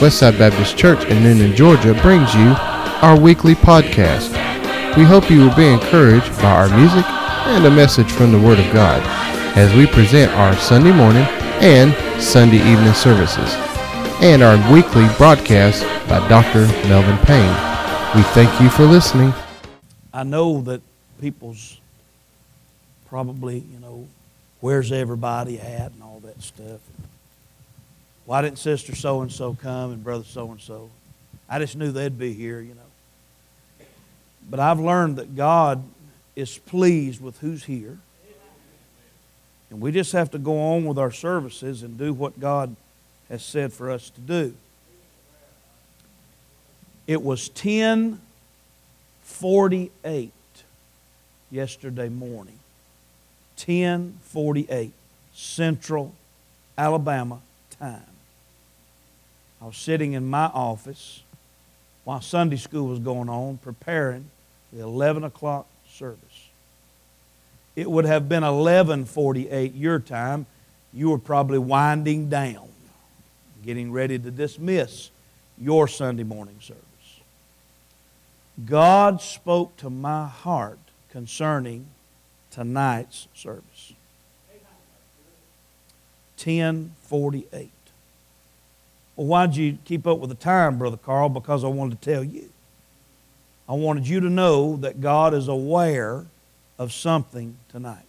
Westside Baptist Church in Noonan, Georgia brings you our weekly podcast. We hope you will be encouraged by our music and a message from the Word of God as we present our Sunday morning and Sunday evening services and our weekly broadcast by Dr. Melvin Payne. We thank you for listening. I know that people's probably, where's everybody at and all that stuff. Why didn't Sister so-and-so come and Brother so-and-so? I just knew they'd be here, But I've learned that God is pleased with who's here. And we just have to go on with our services and do what God has said for us to do. It was 10:48 yesterday morning. 10:48 Central Alabama time. I was sitting in my office while Sunday school was going on, preparing the 11 o'clock service. It would have been 11:48 your time. You were probably winding down, getting ready to dismiss your Sunday morning service. God spoke to my heart concerning tonight's service. 10:48. Well, why'd you keep up with the time, Brother Carl? Because I wanted to tell you. I wanted you to know that God is aware of something tonight.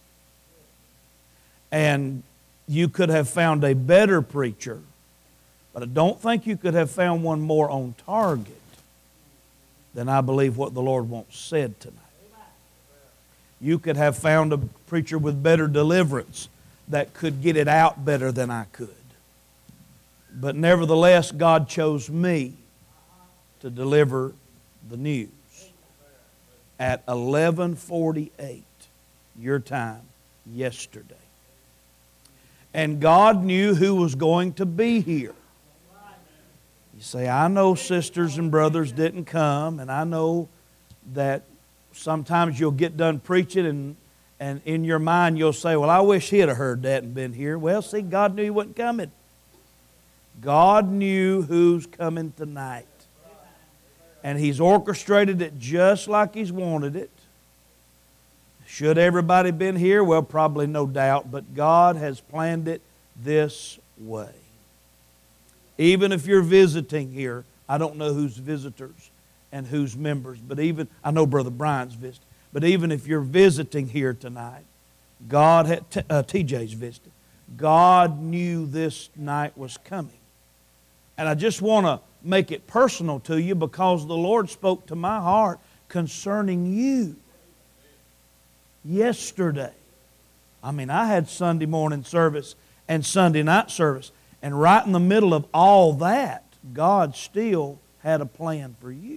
And you could have found a better preacher, but I don't think you could have found one more on target than I believe what the Lord wants said tonight. You could have found a preacher with better deliverance that could get it out better than I could. But nevertheless, God chose me to deliver the news at 11:48 your time yesterday. And God knew who was going to be here. You say, I know sisters and brothers didn't come, and I know that sometimes you'll get done preaching and in your mind you'll say, well, I wish he'd have heard that and been here. Well, see, God knew he wasn't coming. God knew who's coming tonight. And he's orchestrated it just like he's wanted it. Should everybody been here? Well, probably no doubt, but God has planned it this way. Even if you're visiting here, I don't know who's visitors and who's members, but I know Brother Brian's visiting, but even if you're visiting here tonight, God had, TJ's visiting. God knew this night was coming. And I just want to make it personal to you because the Lord spoke to my heart concerning you yesterday. I had Sunday morning service and Sunday night service. And right in the middle of all that, God still had a plan for you.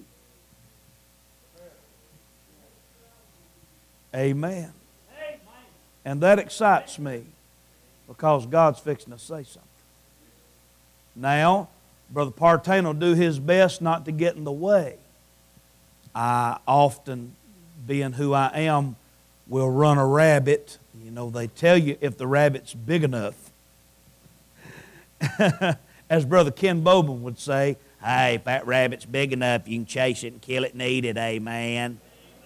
Amen. And that excites me because God's fixing to say something. Now, Brother Partain will do his best not to get in the way. I often, being who I am, will run a rabbit. They tell you if the rabbit's big enough. As Brother Ken Bowman would say, hey, if that rabbit's big enough, you can chase it and kill it and eat it, amen.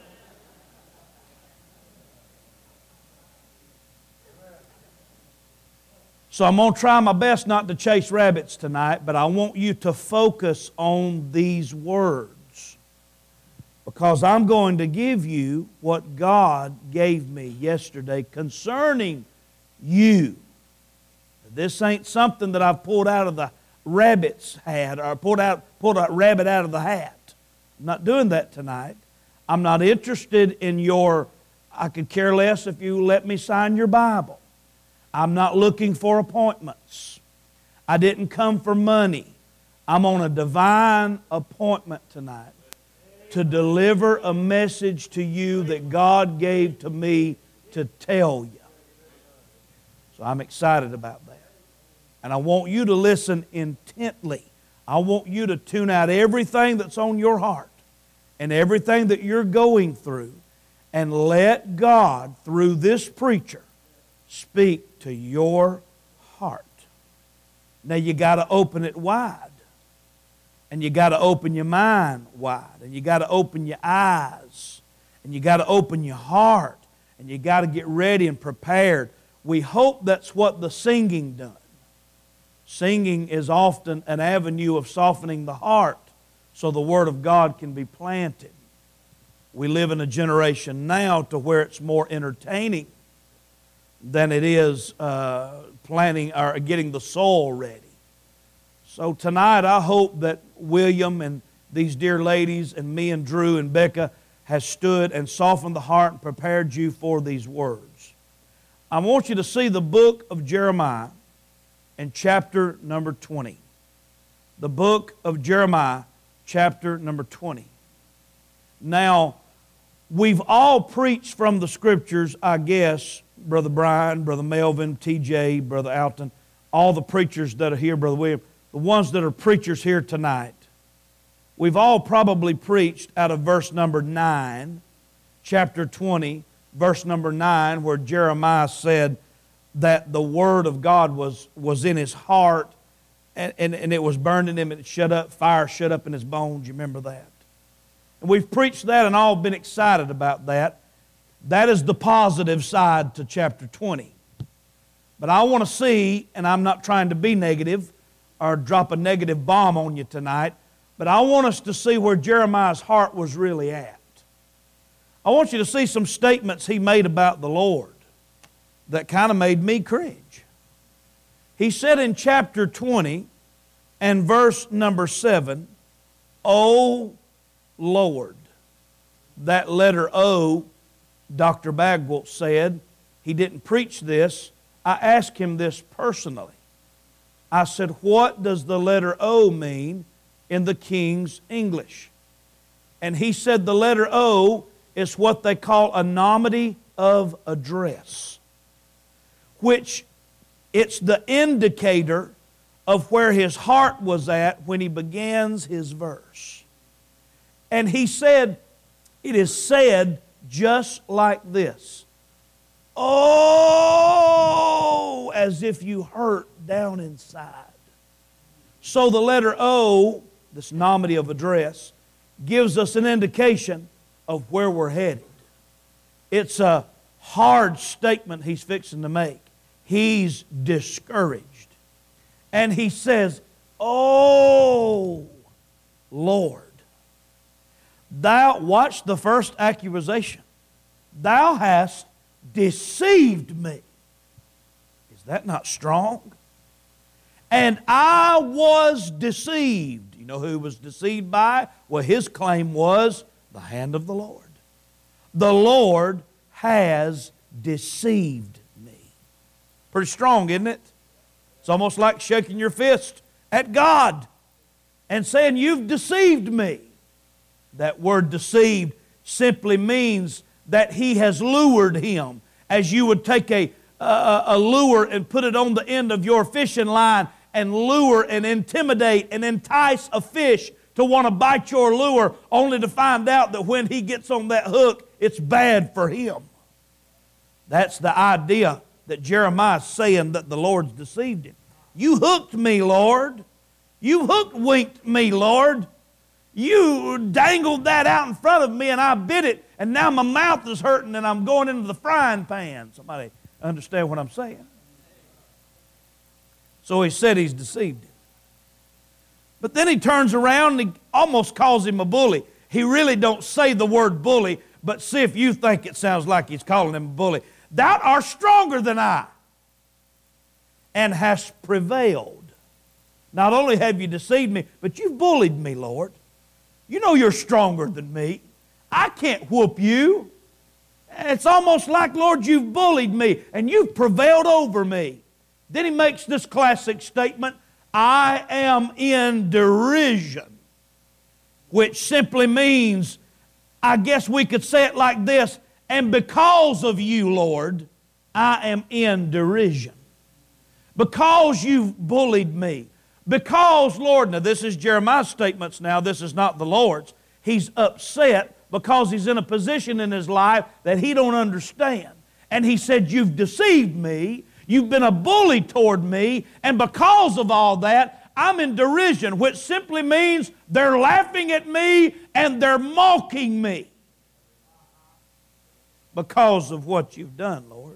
So I'm going to try my best not to chase rabbits tonight, but I want you to focus on these words because I'm going to give you what God gave me yesterday concerning you. This ain't something that I've pulled out of the rabbit's hat or pulled a rabbit out of the hat. I'm not doing that tonight. I'm not interested in I could care less if you let me sign your Bible. I'm not looking for appointments. I didn't come for money. I'm on a divine appointment tonight to deliver a message to you that God gave to me to tell you. So I'm excited about that. And I want you to listen intently. I want you to tune out everything that's on your heart and everything that you're going through and let God, through this preacher, speak to your heart. Now you got to open it wide. And you got to open your mind wide. And you got to open your eyes. And you got to open your heart. And you got to get ready and prepared. We hope that's what the singing done. Singing is often an avenue of softening the heart so the Word of God can be planted. We live in a generation now to where it's more entertaining than it is planting or getting the soul ready. So tonight I hope that William and these dear ladies and me and Drew and Becca has stood and softened the heart and prepared you for these words. I want you to see the book of Jeremiah and chapter number 20. The book of Jeremiah, chapter number 20. Now, we've all preached from the Scriptures, I guess, Brother Brian, Brother Melvin, TJ, Brother Alton, all the preachers that are here, Brother William, the ones that are preachers here tonight. We've all probably preached out of verse number 9, chapter 20, verse number 9, where Jeremiah said that the Word of God was in his heart and it was burned in him and it shut up, fire shut up in his bones. You remember that? And we've preached that and all been excited about that. That is the positive side to chapter 20. But I want to see, and I'm not trying to be negative or drop a negative bomb on you tonight, but I want us to see where Jeremiah's heart was really at. I want you to see some statements he made about the Lord that kind of made me cringe. He said in chapter 20 and verse number 7, O Lord. That letter O, Dr. Bagwell said, he didn't preach this. I asked him this personally. I said, what does the letter O mean in the King's English? And he said the letter O is what they call a nominee of address, which it's the indicator of where his heart was at when he begins his verse. And he said, it is said just like this. Oh, as if you hurt down inside. So the letter O, this nominee of address, gives us an indication of where we're headed. It's a hard statement he's fixing to make. He's discouraged. And he says, oh, Lord, thou, watch the first accusation, thou hast deceived me. Is that not strong? And I was deceived. You know who he was deceived by? Well, his claim was the hand of the Lord. The Lord has deceived me. Pretty strong, isn't it? It's almost like shaking your fist at God and saying, you've deceived me. That word deceived simply means that he has lured him. As you would take a lure and put it on the end of your fishing line and lure and intimidate and entice a fish to want to bite your lure, only to find out that when he gets on that hook, it's bad for him. That's the idea that Jeremiah is saying, that the Lord's deceived him. You hooked me, Lord. You hook-winked me, Lord. You dangled that out in front of me and I bit it, and now my mouth is hurting and I'm going into the frying pan. Somebody understand what I'm saying? So he said he's deceived him. But then he turns around and he almost calls him a bully. He really don't say the word bully, but see if you think it sounds like he's calling him a bully. Thou art stronger than I, and hast prevailed. Not only have you deceived me, but you've bullied me, Lord. You know you're stronger than me. I can't whoop you. It's almost like, Lord, you've bullied me and you've prevailed over me. Then he makes this classic statement, I am in derision, which simply means, I guess we could say it like this, and because of you, Lord, I am in derision. Because you've bullied me. Because, Lord, now this is Jeremiah's statements now, this is not the Lord's. He's upset because he's in a position in his life that he don't understand. And he said, you've deceived me, you've been a bully toward me, and because of all that, I'm in derision, which simply means they're laughing at me and they're mocking me because of what you've done, Lord.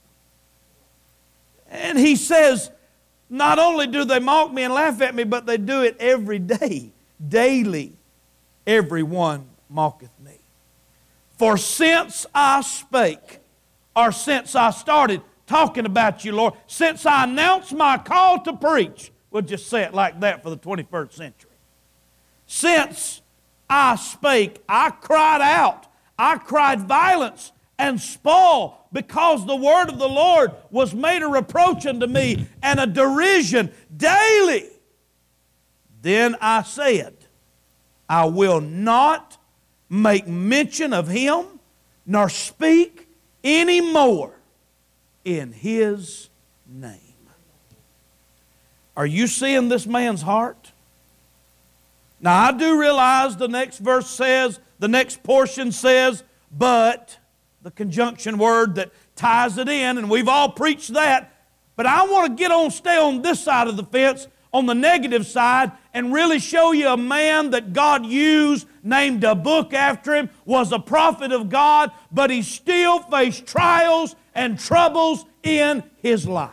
And he says, not only do they mock me and laugh at me, but they do it every day. Daily, everyone mocketh me. For since I spake, or since I started talking about you, Lord, since I announced my call to preach, we'll just say it like that for the 21st century. Since I spake, I cried out. I cried violence and spoil, because the word of the Lord was made a reproach unto me and a derision daily. Then I said, I will not make mention of him, nor speak any more in his name. Are you seeing this man's heart? Now I do realize the next verse says, the next portion says, but, the conjunction word that ties it in, and we've all preached that, but I want to stay on this side of the fence, on the negative side, and really show you a man that God used, named a book after him, was a prophet of God, but he still faced trials and troubles in his life.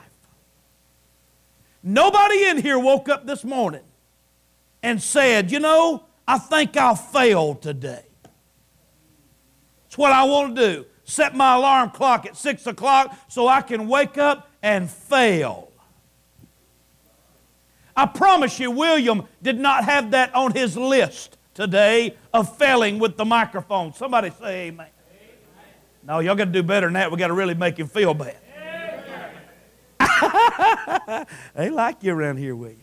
Nobody in here woke up this morning and said, you know, I think I'll fail today. It's what I want to do. Set my alarm clock at 6 o'clock so I can wake up and fail. I promise you, William did not have that on his list today of failing with the microphone. Somebody say amen. No, y'all got to do better than that. We've got to really make him feel bad. They like you around here, William.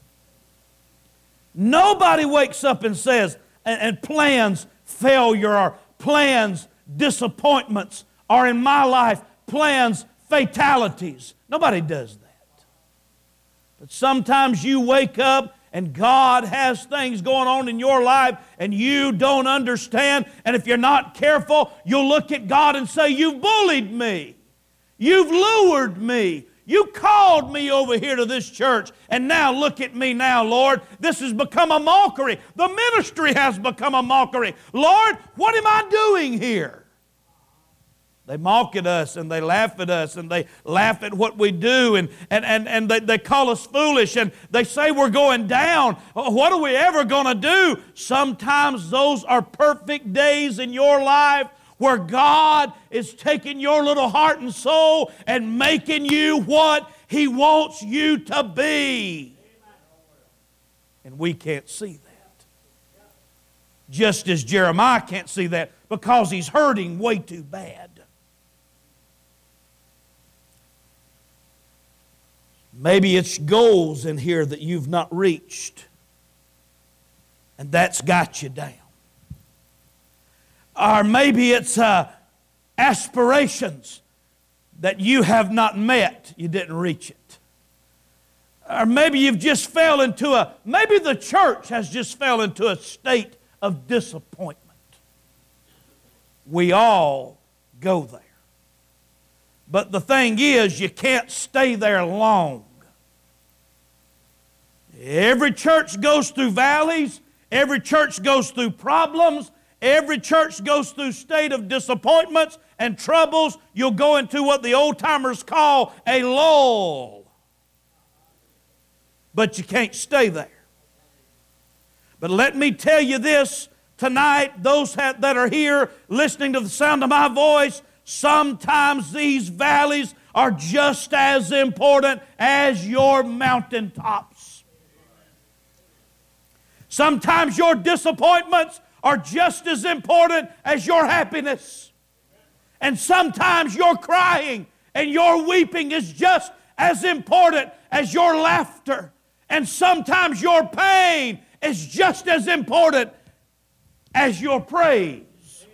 Nobody wakes up and says, and plans failure, or plans disappointments, or in my life, plans fatalities. Nobody does that. But sometimes you wake up and God has things going on in your life and you don't understand, and if you're not careful, you'll look at God and say, you've bullied me. You've lured me. You called me over here to this church, and now look at me now, Lord. This has become a mockery. The ministry has become a mockery. Lord, what am I doing here? They mock at us, and they laugh at us, and they laugh at what we do, and they call us foolish, and they say we're going down. What are we ever going to do? Sometimes those are perfect days in your life where God is taking your little heart and soul and making you what He wants you to be. And we can't see that. Just as Jeremiah can't see that because he's hurting way too bad. Maybe it's goals in here that you've not reached, and that's got you down. Or maybe it's aspirations that you have not met, you didn't reach it. Or maybe you've just fell into maybe the church has just fell into a state of disappointment. We all go there. But the thing is, you can't stay there long. Every church goes through valleys. Every church goes through problems. Every church goes through state of disappointments and troubles. You'll go into what the old-timers call a lull. But you can't stay there. But let me tell you this tonight, those that are here listening to the sound of my voice, sometimes these valleys are just as important as your mountaintops. Sometimes your disappointments are just as important as your happiness. And sometimes your crying and your weeping is just as important as your laughter. And sometimes your pain is just as important as your praise.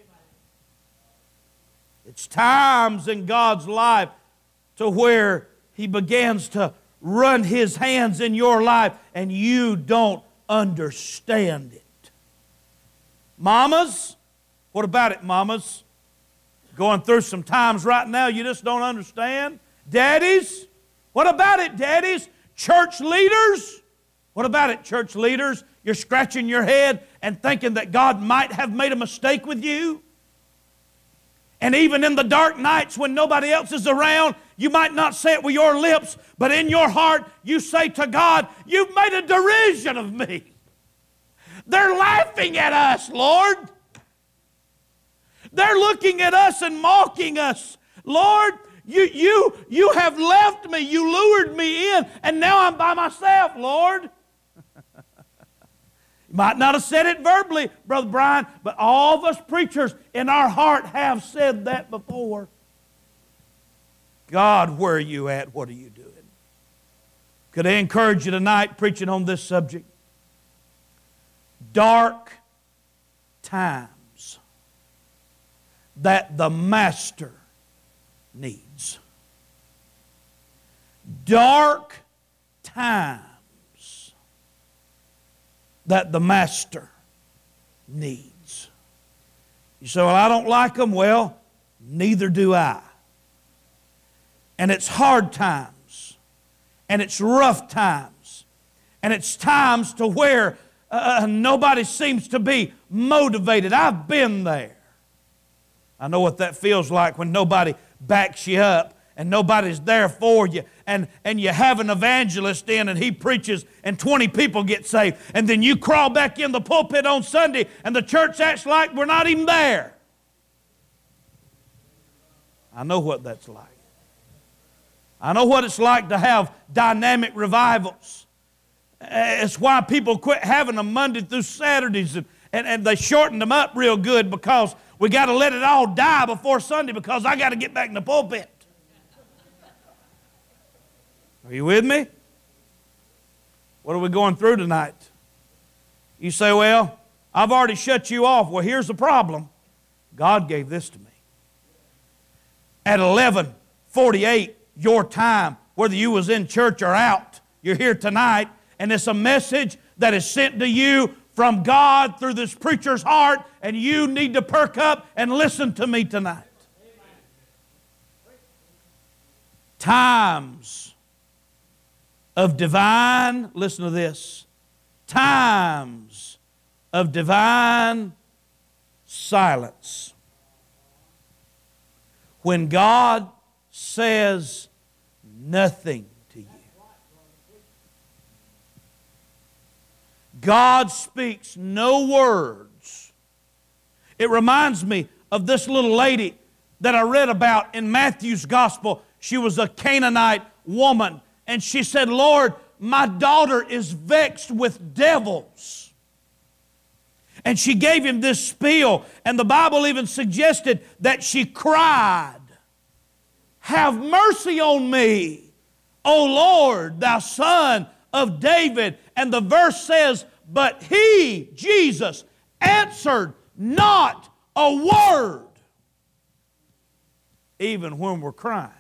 It's times in God's life to where He begins to run His hands in your life and you don't understand it. Mamas, what about it, mamas? Going through some times right now you just don't understand. Daddies, what about it, daddies? Church leaders, What about it, church leaders? You're scratching your head and thinking that God might have made a mistake with you. And even in the dark nights when nobody else is around, you might not say it with your lips, but in your heart you say to God, you've made a derision of me. They're laughing at us, Lord. They're looking at us and mocking us. Lord, you have left me. You lured me in, and now I'm by myself, Lord. You might not have said it verbally, Brother Brian, but all of us preachers in our heart have said that before. God, where are you at? What are you doing? Could I encourage you tonight preaching on this subject? Dark times that the Master needs. Dark times that the Master needs. You say, well, I don't like them. Well, neither do I. And it's hard times. And it's rough times. And it's times to where nobody seems to be motivated. I've been there. I know what that feels like when nobody backs you up and nobody's there for you, and you have an evangelist in and he preaches and 20 people get saved, and then you crawl back in the pulpit on Sunday and the church acts like we're not even there. I know what that's like. I know what it's like to have dynamic revivals. It's why people quit having them Monday through Saturdays, and they shorten them up real good, because we got to let it all die before Sunday because I got to get back in the pulpit. Are you with me? What are we going through tonight? You say, well, I've already shut you off. Well, here's the problem. God gave this to me. At 11:48, your time, whether you was in church or out, you're here tonight, and it's a message that is sent to you from God through this preacher's heart, and you need to perk up and listen to me tonight. Times of divine, listen to this, times of divine silence. When God says nothing to you. God speaks no words. It reminds me of this little lady that I read about in Matthew's Gospel. She was a Canaanite woman, and she said, Lord, my daughter is vexed with devils. And she gave him this spiel, and the Bible even suggested that she cried, have mercy on me, O Lord, thou Son of David. And the verse says, but he, Jesus, answered not a word, even when we're crying.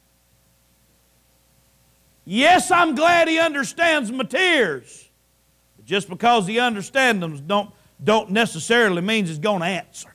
Yes, I'm glad he understands my tears. But just because he understands them don't necessarily mean he's going to answer.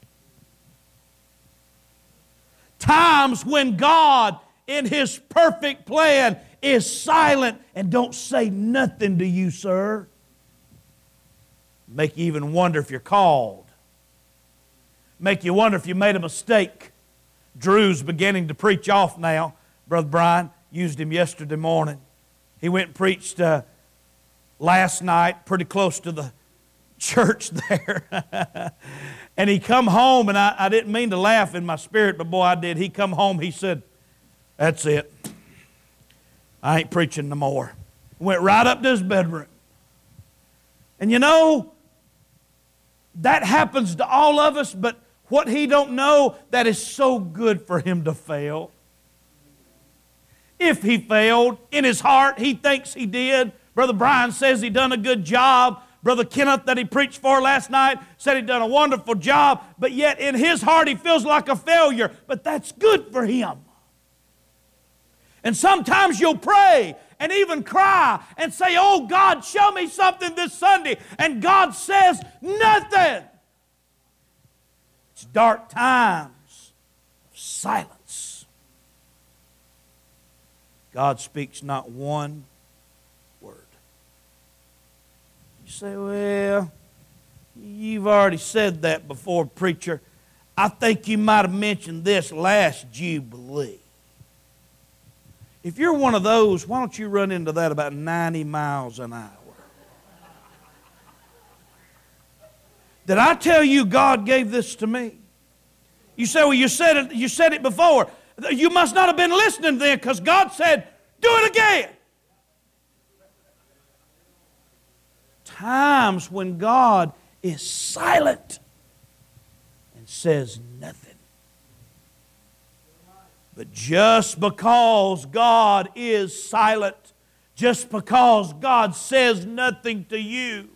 Times when God, in His perfect plan, is silent and don't say nothing to you, sir. Make you even wonder if you're called. Make you wonder if you made a mistake. Drew's beginning to preach off now. Brother Brian used him yesterday morning. He went and preached last night pretty close to the church there. And he come home, and I didn't mean to laugh in my spirit, but boy, I did. He come home, he said, that's it. I ain't preaching no more. Went right up to his bedroom. And you know, that happens to all of us, but what he don't know, that is so good for him to fail. If he failed, in his heart, he thinks he did. Brother Brian says he done a good job. Brother Kenneth that he preached for last night said he done a wonderful job, but yet in his heart he feels like a failure. But that's good for him. And sometimes you'll pray and even cry and say, oh God, show me something this Sunday. And God says nothing. It's dark times of silence. God speaks not one word. You say, well, you've already said that before, preacher. I think you might have mentioned this last Jubilee. If you're one of those, why don't you run into that about 90 miles an hour? Did I tell you God gave this to me? You say, well, you said it before. You must not have been listening then, because God said, do it again. Times when God is silent and says nothing. But just because God is silent, just because God says nothing to you,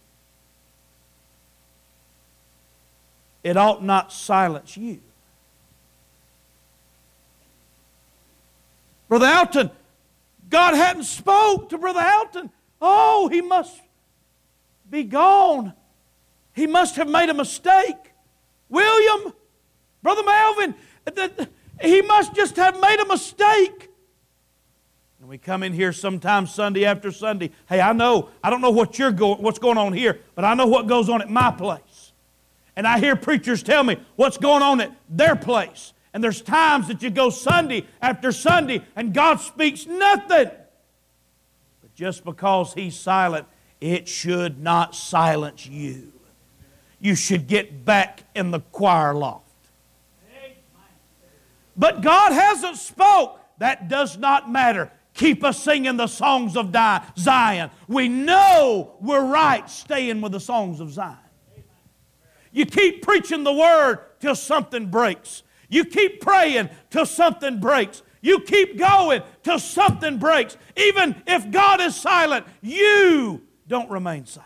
it ought not silence you. Brother Alton, God hadn't spoke to Brother Alton. Oh, he must be gone. He must have made a mistake. William, Brother Melvin, he must just have made a mistake. And we come in here sometimes Sunday after Sunday. Hey, I don't know what's going on here, but I know what goes on at my place. And I hear preachers tell me what's going on at their place. And there's times that you go Sunday after Sunday and God speaks nothing. But just because He's silent, it should not silence you. You should get back in the choir loft. But God hasn't spoke. That does not matter. Keep us singing the songs of Zion. We know we're right staying with the songs of Zion. You keep preaching the Word till something breaks. You keep praying till something breaks. You keep going till something breaks. Even if God is silent, you don't remain silent.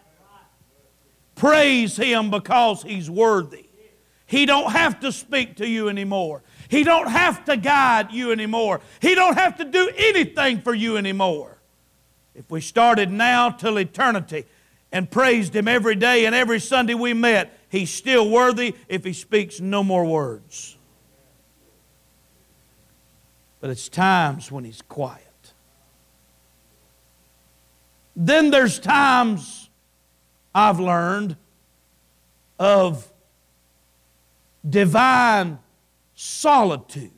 Praise Him because He's worthy. He don't have to speak to you anymore. He don't have to guide you anymore. He don't have to do anything for you anymore. If we started now till eternity and praised Him every day and every Sunday we met, He's still worthy if He speaks no more words. But it's times when He's quiet. Then there's times I've learned of divine solitude.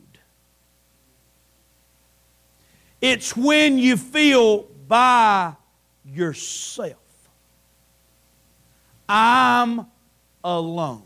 It's when you feel by yourself. I'm alone.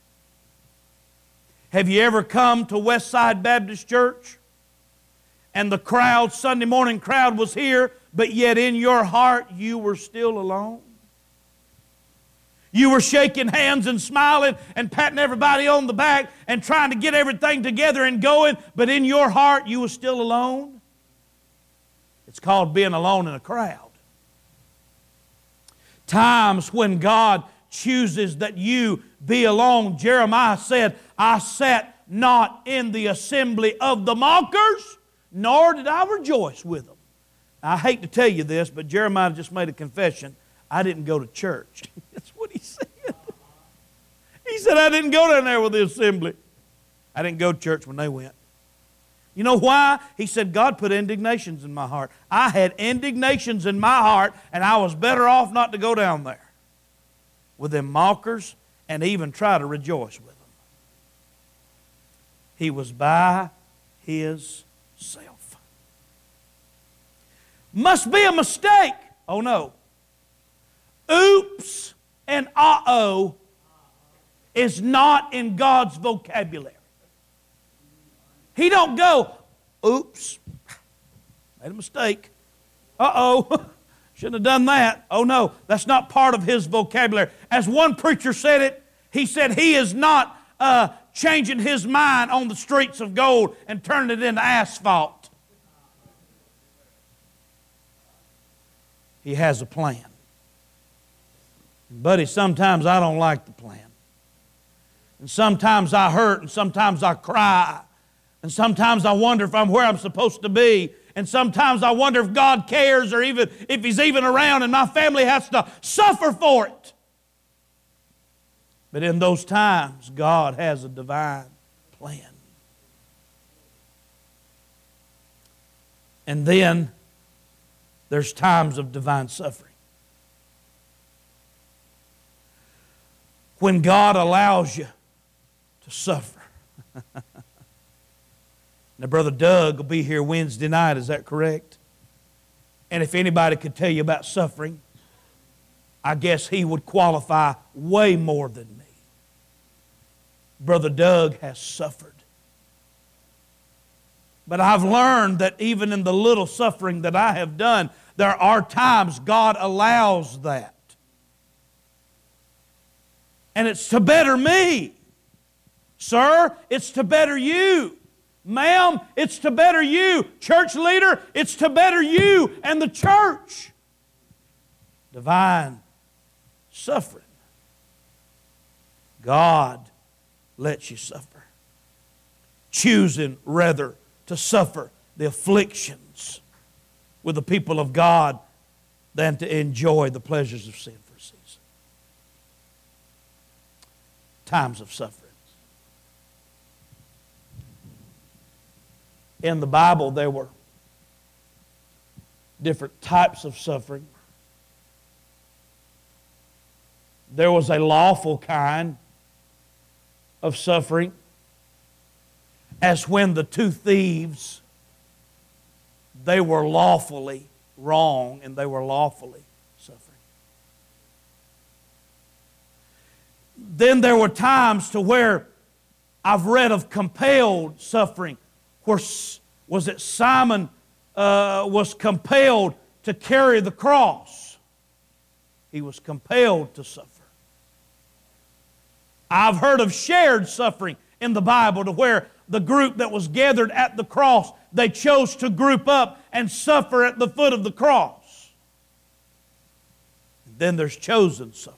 Have you ever come to Westside Baptist Church and the crowd, Sunday morning crowd was here, but yet in your heart you were still alone? You were shaking hands and smiling and patting everybody on the back and trying to get everything together and going, but in your heart you were still alone? It's called being alone in a crowd. Times when God chooses that you be alone. Jeremiah said, I sat not in the assembly of the mockers, nor did I rejoice with them. I hate to tell you this, but Jeremiah just made a confession. I didn't go to church. That's what he said. He said, I didn't go down there with the assembly. I didn't go to church when they went. You know why? He said, God put indignations in my heart. I had indignations in my heart, and I was better off not to go down there with them mockers and even try to rejoice with them. He was by himself. Must be a mistake. Oh no. Oops and uh-oh is not in God's vocabulary. He don't go, oops, made a mistake. Uh-oh, shouldn't have done that. Oh no, that's not part of His vocabulary. As one preacher said it, he said He is not changing His mind on the streets of gold and turning it into asphalt. He has a plan. Buddy, sometimes I don't like the plan. And sometimes I hurt, and sometimes I cry. And sometimes I wonder if I'm where I'm supposed to be. And sometimes I wonder if God cares or even if He's even around and my family has to suffer for it. But in those times, God has a divine plan. And then there's times of divine suffering. when God allows you to suffer. Now, Brother Doug will be here Wednesday night, is that correct? And if anybody could tell you about suffering, I guess he would qualify way more than me. Brother Doug has suffered. But I've learned that even in the little suffering that I have done, there are times God allows that. And it's to better me. Sir, it's to better you. Ma'am, it's to better you. Church leader, it's to better you and the church. Divine suffering. God lets you suffer. Choosing rather to suffer the afflictions with the people of God than to enjoy the pleasures of sin for a season. Times of suffering. In the Bible, there were different types of suffering. There was a lawful kind of suffering, as when the two thieves, they were lawfully wrong and they were lawfully suffering. Then there were times to where I've read of compelled suffering. Where was it Simon was compelled to carry the cross? He was compelled to suffer. I've heard of shared suffering in the Bible to where the group that was gathered at the cross, they chose to group up and suffer at the foot of the cross. And then there's chosen suffering.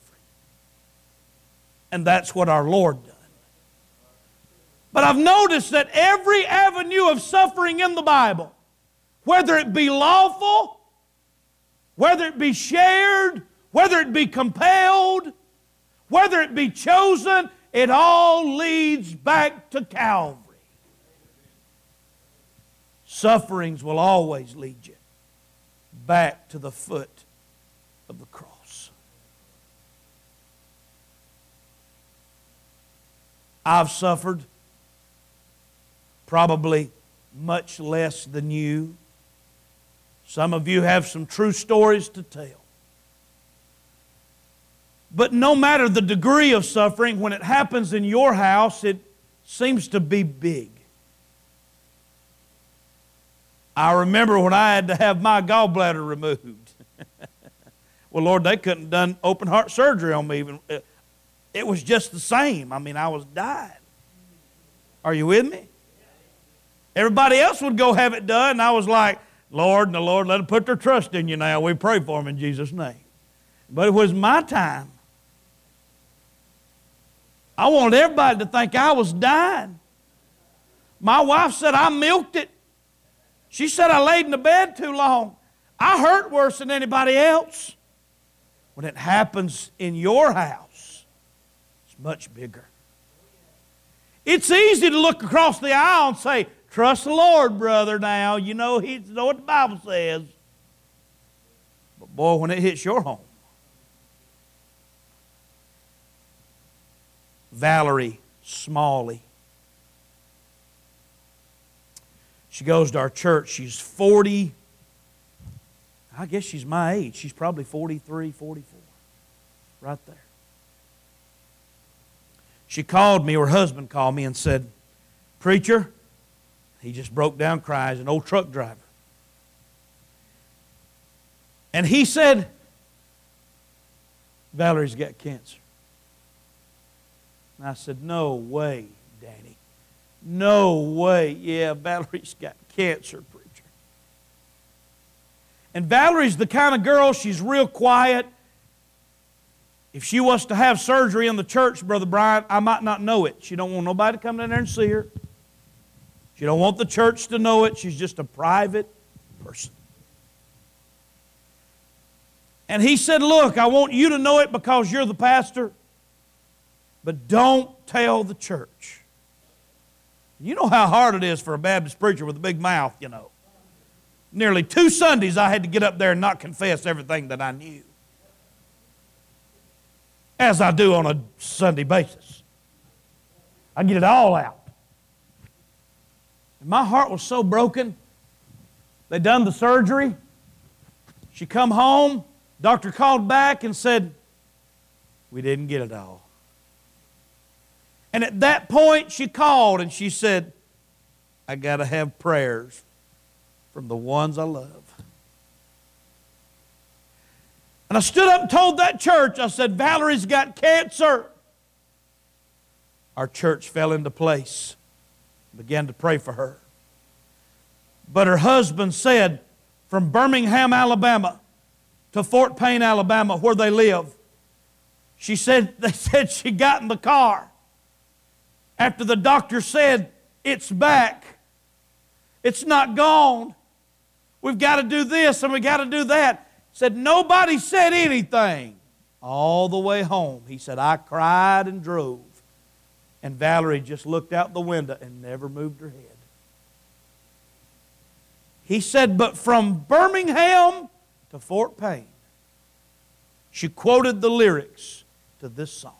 And that's what our Lord does. But I've noticed that every avenue of suffering in the Bible, whether it be lawful, whether it be shared, whether it be compelled, whether it be chosen, it all leads back to Calvary. Sufferings will always lead you back to the foot of the cross. I've suffered probably much less than you. Some of you have some true stories to tell. But no matter the degree of suffering, when it happens in your house, it seems to be big. I remember when I had to have my gallbladder removed. Well, Lord, they couldn't have done open heart surgery on me. It was just the same. I mean, I was dying. Are you with me? Everybody else would go have it done, and I was like, Lord, let them put their trust in you now. We pray for them in Jesus' name. But it was my time. I wanted everybody to think I was dying. My wife said I milked it. She said I laid in the bed too long. I hurt worse than anybody else. When it happens in your house, it's much bigger. It's easy to look across the aisle and say, trust the Lord, brother, now. You know what the Bible says. But boy, when it hits your home. Valerie Smalley. She goes to our church. She's 40. I guess she's my age. She's probably 43, 44. Right there. She called me, her husband called me and said, Preacher, he just broke down crying. He's an old truck driver. And he said, Valerie's got cancer. And I said, no way, Danny. No way. Yeah, Valerie's got cancer, preacher. And Valerie's the kind of girl, she's real quiet. If she was to have surgery in the church, Brother Brian, I might not know it. She don't want nobody to come down there and see her. She don't want the church to know it. She's just a private person. And he said, look, I want you to know it because you're the pastor, but don't tell the church. You know how hard it is for a Baptist preacher with a big mouth, you know. Nearly 2 Sundays I had to get up there and not confess everything that I knew. as I do on a Sunday basis. I get it all out. And my heart was so broken. They done the surgery. She come home. Doctor called back and said, we didn't get it all. And at that point she called and she said, I got to have prayers from the ones I love. And I stood up and told that church, I said, Valerie's got cancer. Our church fell into place, began to pray for her. But her husband said, from Birmingham, Alabama to Fort Payne, Alabama, where they live, they said she got in the car after the doctor said, it's back. It's not gone. We've got to do this and we've got to do that. Said nobody said anything all the way home. He said, I cried and drove. And Valerie just looked out the window and never moved her head. He said, but from Birmingham to Fort Payne, she quoted the lyrics to this song.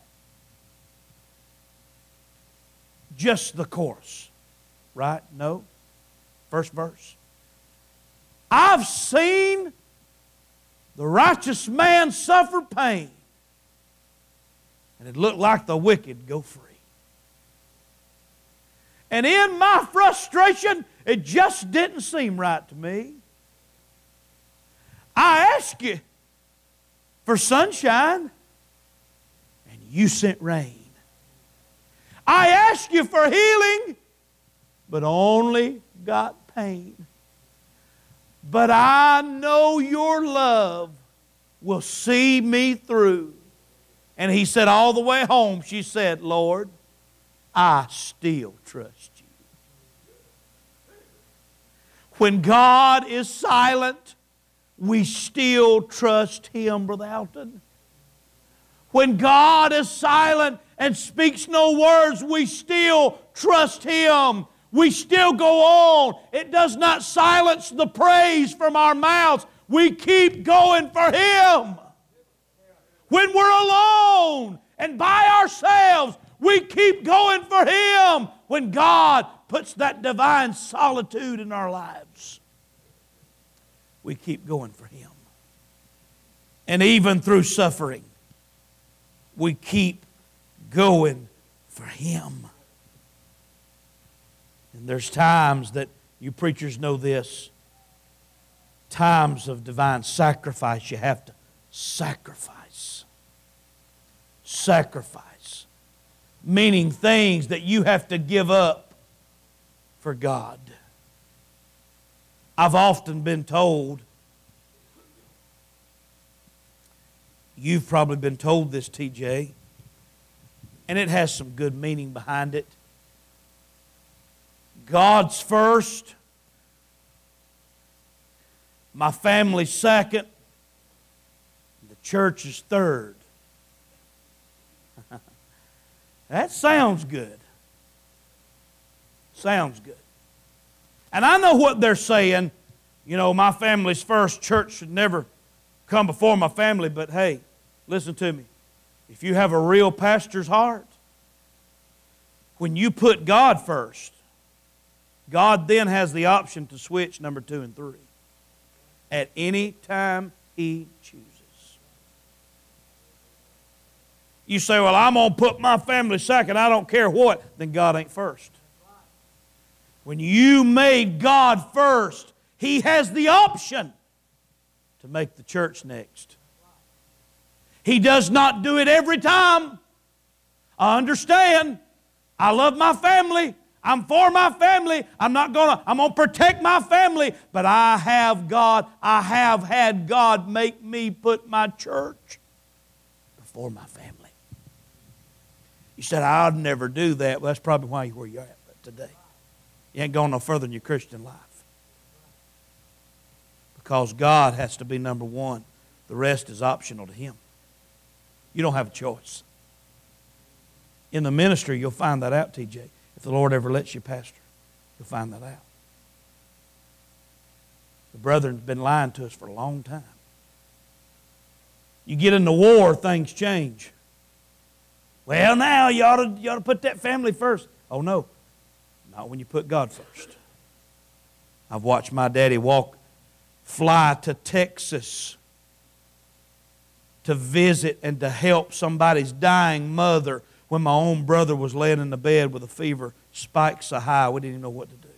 Just the chorus, right? No? First verse. I've seen the righteous man suffer pain, and it looked like the wicked go free. And in my frustration, it just didn't seem right to me. I asked you for sunshine, and you sent rain. I asked you for healing, but only got pain. But I know your love will see me through. And he said all the way home, she said, Lord, I still trust you. When God is silent, we still trust Him, Brother Alton. When God is silent and speaks no words, we still trust Him. We still go on. It does not silence the praise from our mouths. We keep going for Him. When we're alone and by ourselves, we keep going for Him. When God puts that divine solitude in our lives, we keep going for Him. And even through suffering, we keep going for Him. And there's times that you preachers know this, times of divine sacrifice. You have to sacrifice. Sacrifice. Meaning things that you have to give up for God. I've often been told, you've probably been told this, TJ, and it has some good meaning behind it. God's first, my family's second, the church is third. That sounds good. Sounds good. And I know what they're saying. You know, my family's first, church should never come before my family. But hey, listen to me. If you have a real pastor's heart, when you put God first, God then has the option to switch number 2 and 3 at any time He chooses. You say, well, I'm going to put my family second, I don't care what, then God ain't first. When you made God first, He has the option to make the church next. He does not do it every time. I understand. I love my family. I'm for my family. I'm going to protect my family. But I have had God make me put my church before my family. You said, I'd never do that. Well, that's probably why you're where you're at today. You ain't going no further in your Christian life. Because God has to be number one. The rest is optional to Him. You don't have a choice. In the ministry, you'll find that out, TJ. If the Lord ever lets you pastor, you'll find that out. The brethren's been lying to us for a long time. You get into war, things change. Well, now you ought to put that family first. Oh, no. Not when you put God first. I've watched my daddy fly to Texas to visit and to help somebody's dying mother when my own brother was laying in the bed with a fever, spikes so high we didn't even know what to do.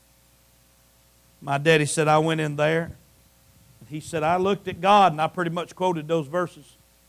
My daddy said, I went in there, and he said, I looked at God, and I pretty much quoted those verses.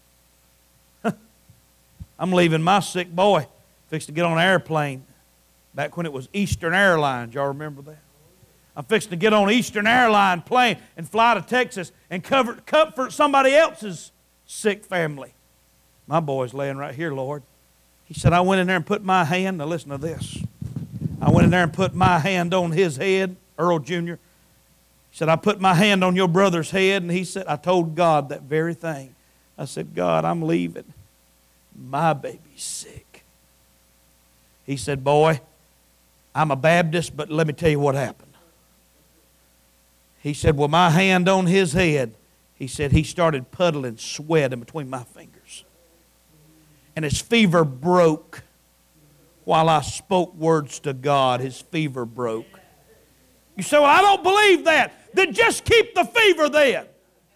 I'm leaving my sick boy, fixed to get on an airplane, back when it was Eastern Airlines. Y'all remember that? I'm fixing to get on an Eastern Airline plane and fly to Texas and comfort somebody else's sick family. My boy's laying right here, Lord. He said, I went in there and put my hand, now listen to this. I went in there and put my hand on his head, Earl Jr. He said, I put my hand on your brother's head, and he said, I told God that very thing. I said, God, I'm leaving. My baby's sick. He said, boy, I'm a Baptist, but let me tell you what happened. He said, well, my hand on his head, he said, he started puddling sweat in between my fingers. And his fever broke. While I spoke words to God, his fever broke. You say, well, I don't believe that. Then just keep the fever then.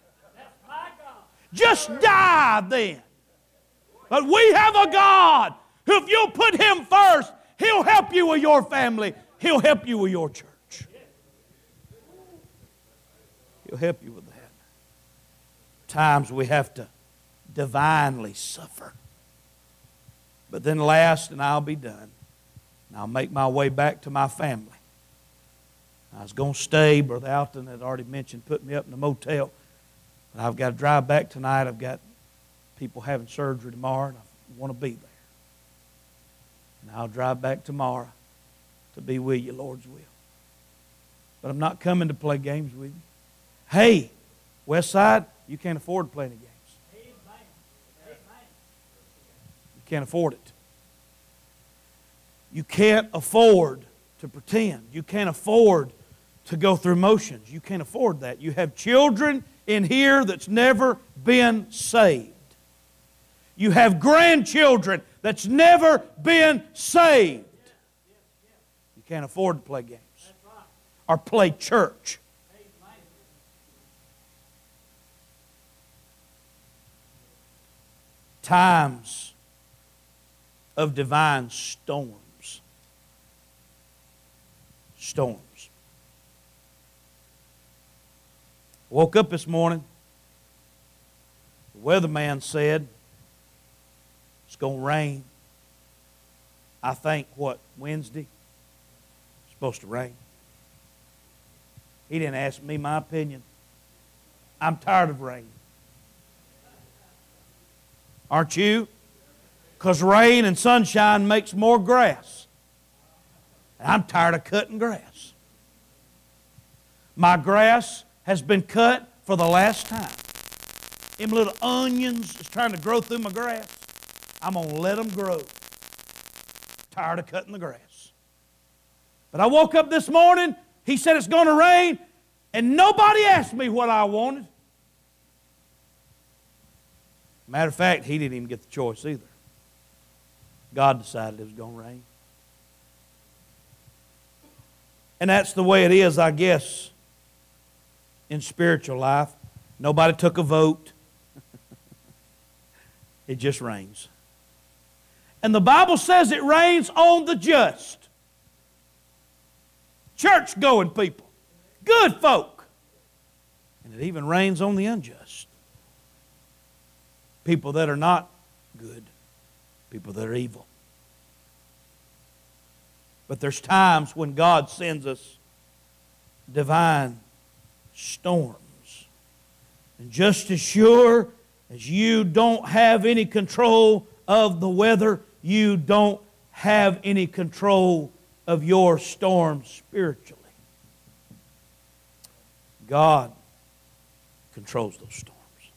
Just die then. But we have a God who, if you'll put Him first, He'll help you with your family. He'll help you with your church. He'll help you with that. Times we have to divinely suffer. But then last, and I'll be done, and I'll make my way back to my family. I was going to stay. Brother Alton had already mentioned putting me up in the motel. But I've got to drive back tonight. I've got people having surgery tomorrow, and I want to be there. And I'll drive back tomorrow to be with you, Lord's will. But I'm not coming to play games with you. Hey, Westside, you can't afford to play any games. You can't afford it. You can't afford to pretend. You can't afford to go through motions. You can't afford that. You have children in here that's never been saved. You have grandchildren that's never been saved. You can't afford to play games or play church. Times of divine storms. Storms. Woke up this morning. The weatherman said it's going to rain. I think, Wednesday? It's supposed to rain. He didn't ask me my opinion. I'm tired of rain. Aren't you? Because rain and sunshine makes more grass. And I'm tired of cutting grass. My grass has been cut for the last time. Them little onions is trying to grow through my grass. I'm going to let them grow. Tired of cutting the grass. But I woke up this morning, he said it's going to rain, and nobody asked me what I wanted. Matter of fact, he didn't even get the choice either. God decided it was going to rain. And that's the way it is, I guess, in spiritual life. Nobody took a vote. It just rains. And the Bible says it rains on the just. Church-going people. Good folk. And it even rains on the unjust. People that are not good. People that are evil. But there's times when God sends us divine storms. And just as sure as you don't have any control of the weather, you don't have any control of your storm spiritually. God controls those storms.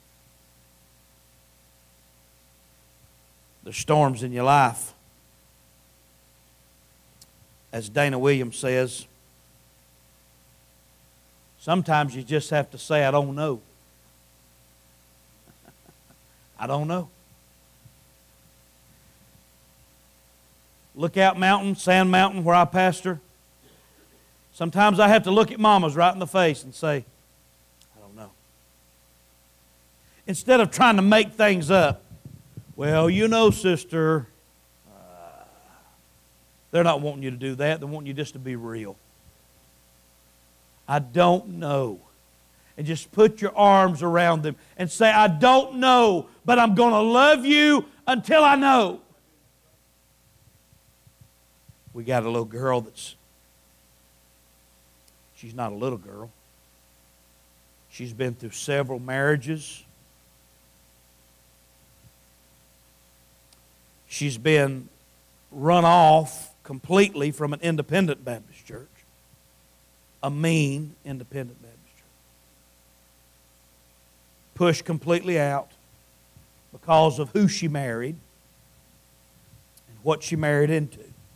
There's storms in your life. As Dana Williams says, sometimes you just have to say, I don't know. I don't know. Lookout Mountain, Sand Mountain, where I pastor. Sometimes I have to look at mamas right in the face and say, I don't know. Instead of trying to make things up, well, you know, sister, they're not wanting you to do that. They want you just to be real. I don't know. And just put your arms around them and say, I don't know, but I'm going to love you until I know. We got a little girl she's not a little girl. She's been through several marriages. She's been run off completely from an independent Baptist church. A mean independent Baptist church. Pushed completely out because of who she married and what she married into.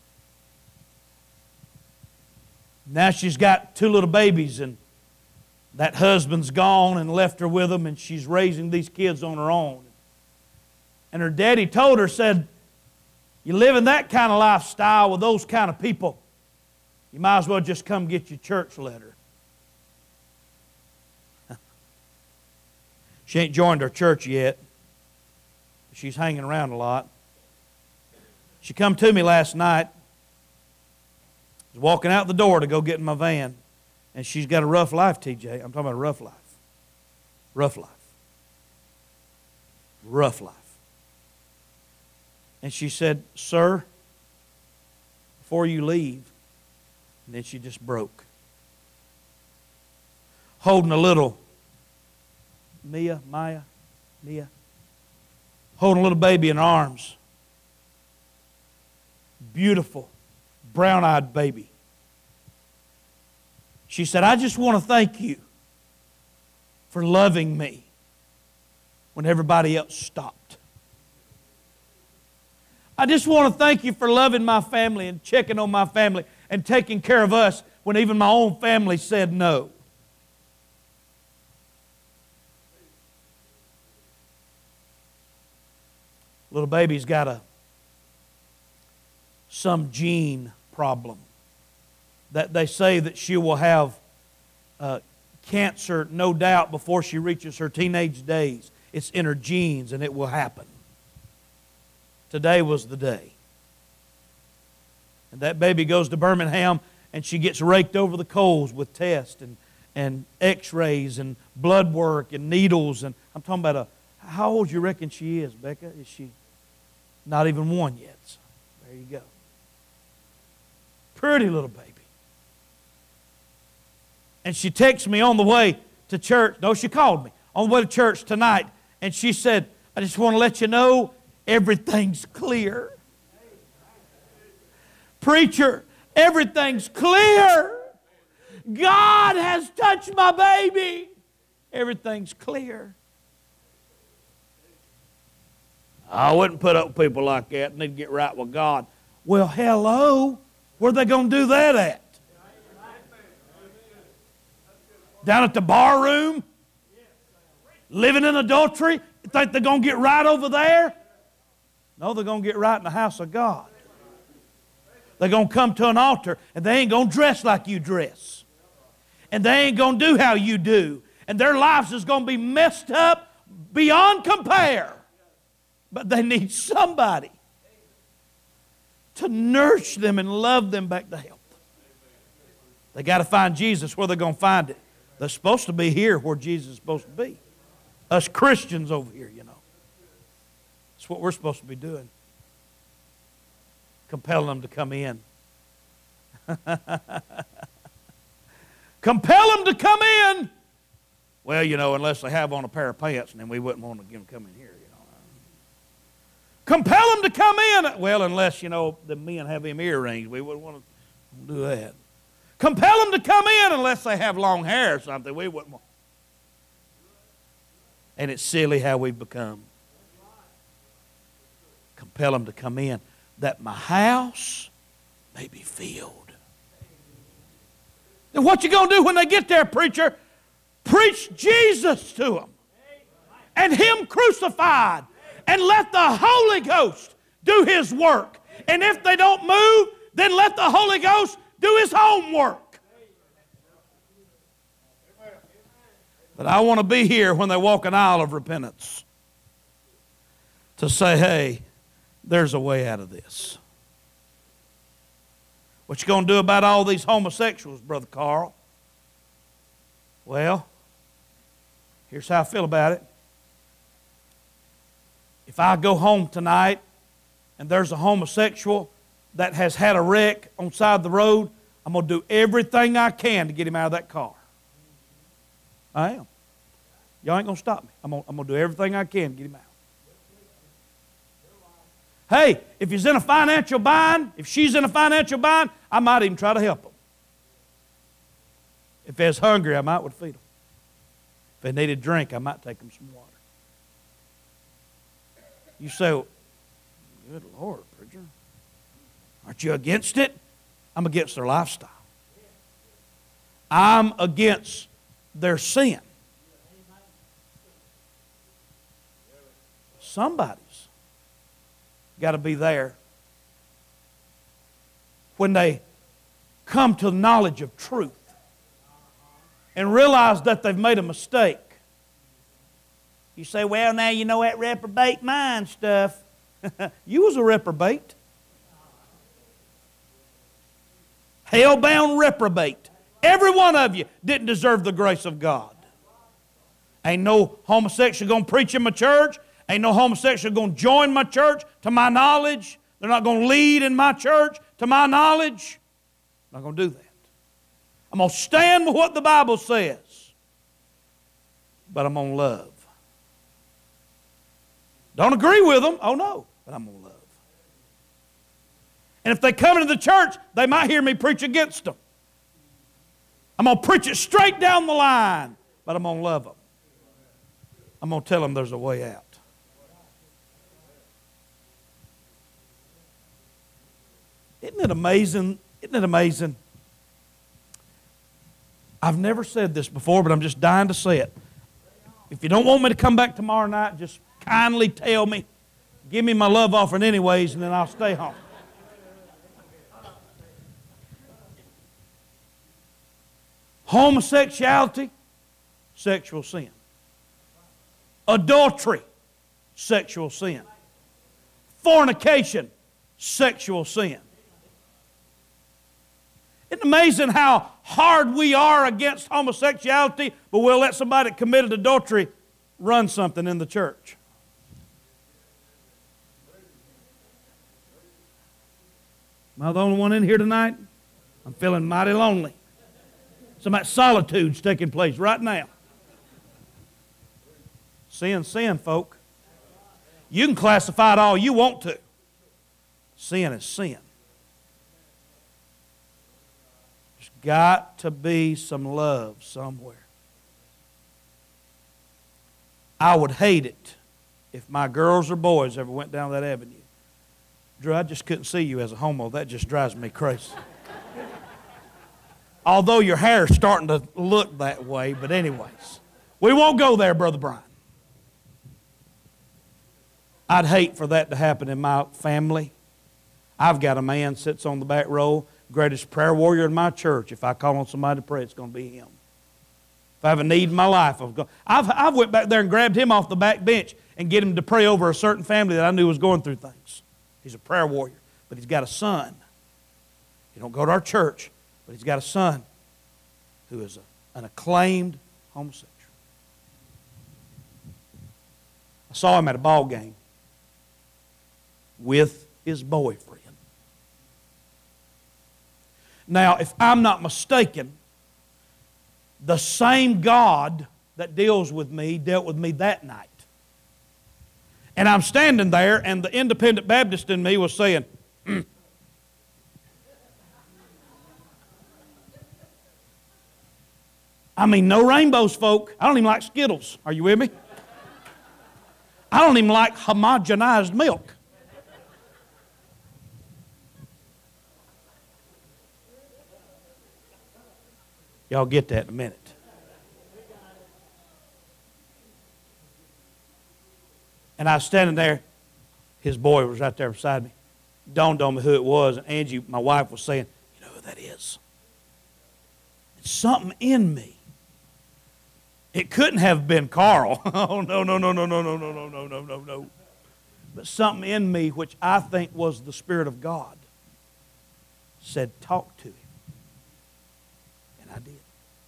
Now she's got 2 little babies, and that husband's gone and left her with them, and she's raising these kids on her own. And her daddy told her, said, you live in that kind of lifestyle with those kind of people, you might as well just come get your church letter. She ain't joined our church yet. She's hanging around a lot. She come to me last night. I was walking out the door to go get in my van, and she's got a rough life, TJ. I'm talking about a rough life. Rough life. Rough life. And she said, sir, before you leave, and then she just broke. Holding a little Mia, holding a little baby in her arms. Beautiful, brown-eyed baby. She said, I just want to thank you for loving me when everybody else stopped. I just want to thank you for loving my family and checking on my family and taking care of us when even my own family said no. Little baby's got some gene problem that they say that she will have cancer, no doubt, before she reaches her teenage days. It's in her genes, and it will happen. Today was the day. And that baby goes to Birmingham, and she gets raked over the coals with tests and x-rays and blood work and needles. And I'm talking about how old do you reckon she is, Becca? Is she not even 1 yet? So there you go. Pretty little baby. And she texted me on the way to church. No, she called me on the way to church tonight. And she said, I just want to let you know everything's clear. Preacher, everything's clear. God has touched my baby. Everything's clear. I wouldn't put up with people like that and they'd get right with God. Well, hello. Where are they going to do that at? Down at the bar room? Living in adultery? You think they're going to get right over there? No, they're going to get right in the house of God. They're going to come to an altar and they ain't going to dress like you dress. And they ain't going to do how you do. And their lives is going to be messed up beyond compare. But they need somebody to nurse them and love them back to health. They got to find Jesus. Where they're going to find it? They're supposed to be here where Jesus is supposed to be. Us Christians over here, you know. That's what we're supposed to be doing. Compelling them to come in. Compel them to come in. Well, you know, unless they have on a pair of pants, and then we wouldn't want them to come in here, you know. Compel them to come in. Well, unless, you know, the men have them earrings, we wouldn't want to do that. Compel them to come in unless they have long hair or something. We wouldn't want. And it's silly how we've become. Compel them to come in, that my house may be filled. Then what you going to do when they get there, preacher? Preach Jesus to them. And Him crucified. And let the Holy Ghost do His work And if they don't move, then let the Holy Ghost do His homework. But I want to be here when they walk an aisle of repentance to say, hey, there's a way out of this. What you going to do about all these homosexuals, Brother Carl? Well, here's how I feel about it. If I go home tonight and there's a homosexual that has had a wreck on the side of the road, I'm going to do everything I can to get him out of that car. I am. Y'all ain't going to stop me. I'm going to do everything I can to get him out. Hey, if he's in a financial bind, if she's in a financial bind, I might even try to help them. If they're hungry, I might would feed them. If they need a drink, I might take them some water. You say, well, good Lord, preacher, aren't you against it? I'm against their lifestyle. I'm against their sin. Somebody's got to be there when they come to the knowledge of truth and realize that they've made a mistake. You say, well, now you know that reprobate mind stuff. You was a reprobate. Hell-bound reprobate. Every one of you didn't deserve the grace of God. Ain't no homosexual going to preach in my church. Ain't no homosexual going to join my church, to my knowledge. They're not going to lead in my church, to my knowledge. I'm not going to do that. I'm going to stand with what the Bible says. But I'm going to love. Don't agree with them, oh no, but I'm going to love. And if they come into the church, they might hear me preach against them. I'm going to preach it straight down the line, but I'm going to love them. I'm going to tell them there's a way out. Isn't it amazing? Isn't it amazing? I've never said this before, but I'm just dying to say it. If you don't want me to come back tomorrow night, just kindly tell me. Give me my love offering anyways, and then I'll stay home. Homosexuality, sexual sin. Adultery, sexual sin. Fornication, sexual sin. Isn't it amazing how hard we are against homosexuality, but we'll let somebody that committed adultery run something in the church? Am I the only one in here tonight? I'm feeling mighty lonely. Some of that solitude's taking place right now. Sin's sin, folk. You can classify it all you want to. Sin is sin. There's got to be some love somewhere. I would hate it if my girls or boys ever went down that avenue. Drew, I just couldn't see you as a homo. That just drives me crazy. Although your hair's starting to look that way, but anyways. We won't go there, Brother Brian. I'd hate for that to happen in my family. I've got a man sits on the back row, greatest prayer warrior in my church. If I call on somebody to pray, it's going to be him. If I have a need in my life, I've went back there and grabbed him off the back bench and get him to pray over a certain family that I knew was going through things. He's a prayer warrior, but he's got a son. He don't go to our church, but he's got a son who is an acclaimed homosexual. I saw him at a ball game with his boyfriend. Now, if I'm not mistaken, the same God that deals with me dealt with me that night. And I'm standing there, and the independent Baptist in me was saying, I mean, no rainbows, folk. I don't even like Skittles. Are you with me? I don't even like homogenized milk. Y'all get that in a minute. And I was standing there. His boy was right there beside me. dawned on me who it was. And Angie, my wife, was saying, you know who that is? It's something in me. It couldn't have been Carl. Oh, no, no, no, no, no, no, no, no, no, no, no, no. But something in me, which I think was the Spirit of God, said, talk to him. And I did.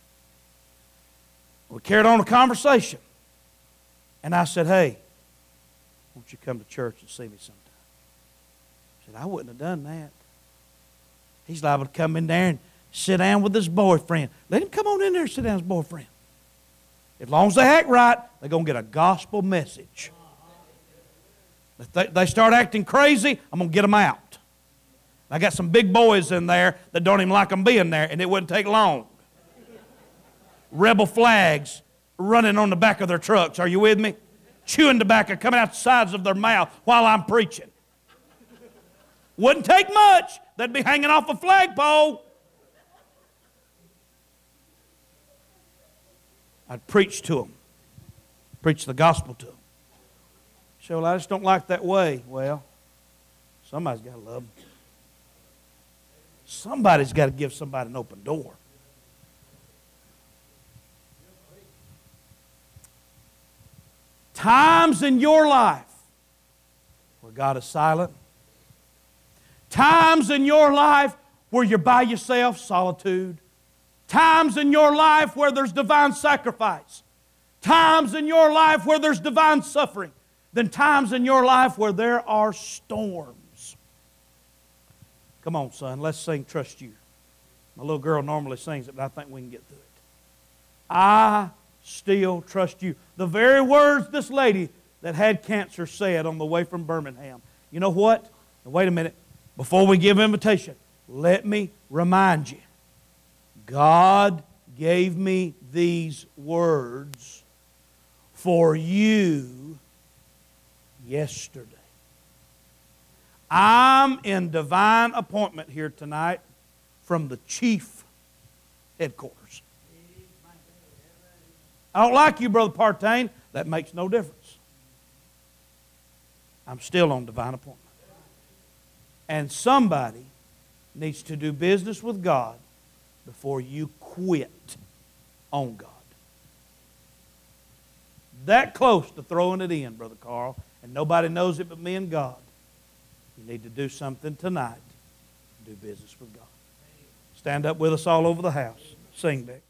We carried on a conversation. And I said, hey, won't you come to church and see me sometime? I said, I wouldn't have done that. He's liable to come in there and sit down with his boyfriend. Let him come on in there and sit down with his boyfriend. As long as they act right, they're going to get a gospel message. If they start acting crazy, I'm going to get them out. I got some big boys in there that don't even like them being there, and it wouldn't take long. Rebel flags running on the back of their trucks. Are you with me? Chewing tobacco coming out the sides of their mouth while I'm preaching. Wouldn't take much. They'd be hanging off a flagpole. I'd preach to them. Preach the gospel to them. So, well, I just don't like that way. Well, somebody's got to love them. Somebody's got to give somebody an open door. Times in your life where God is silent. Times in your life where you're by yourself, solitude. Times in your life where there's divine sacrifice. Times in your life where there's divine suffering. Then times in your life where there are storms. Come on, son, let's sing Trust You. My little girl normally sings it, but I think we can get through it. I still trust you. The very words this lady that had cancer said on the way from Birmingham. You know what? Now, wait a minute. Before we give invitation, let me remind you. God gave me these words for you yesterday. I'm in divine appointment here tonight from the chief headquarters. I don't like you, Brother Partain. That makes no difference. I'm still on divine appointment. And somebody needs to do business with God before you quit on God. That close to throwing it in, Brother Carl, and nobody knows it but me and God. You need to do something tonight. Do business with God. Stand up with us all over the house. Sing, Beck.